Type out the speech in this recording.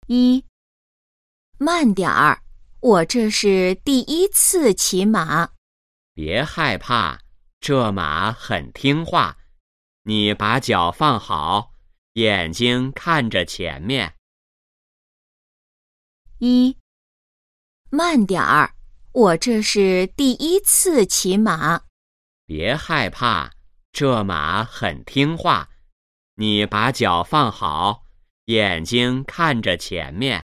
一，慢点儿，我这是第一次骑马。 别害怕，这马很听话。你把脚放好，眼睛看着前面。 一，慢点儿，我这是第一次骑马。 别害怕，这马很听话。你把脚放好，眼睛看着前面。